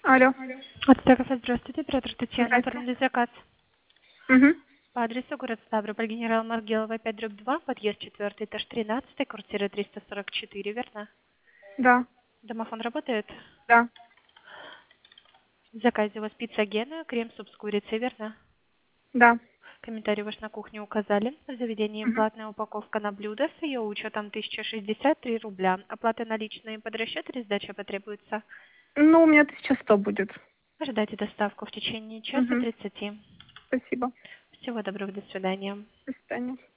Алло. От Стекоса, здравствуйте, оператор Татьяна, Здрасте. оформили заказ Угу. по адресу город Ставрополь, генерал Маргелова, 5/2, подъезд 4, этаж 13, квартира 344, верно? Да. Домофон работает? Да. В заказе у вас пицца Гена, крем-суп с курицей, верно? Да. Комментарий ваш на кухне указали. В заведении Угу. платная упаковка на блюдо с ее учетом 1063 рубля. Оплата наличные под расчет или сдача потребуется? Ну, у меня 1100 будет. Ожидайте доставку в течение часа Угу. 30. Спасибо. Всего доброго, до свидания. До свидания.